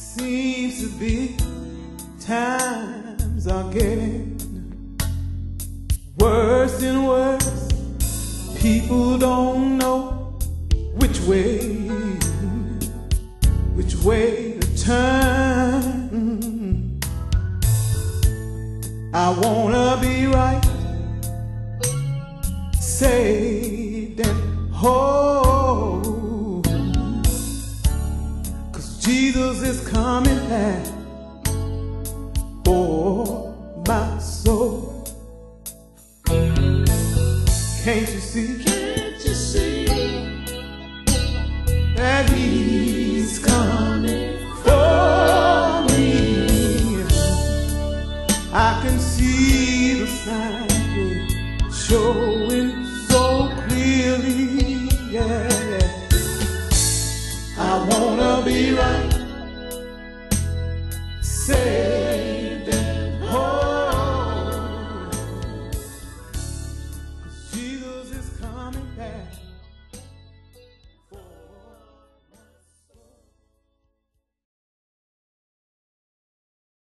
Seems to be times are getting worse and worse. People don't know which way to turn. I wanna be right, saved and whole, 'cause Jesus is coming back for my soul. Can't you see? Can't you see that he's coming for me? I can see the sign showing so clearly, yeah. I wanna be right, say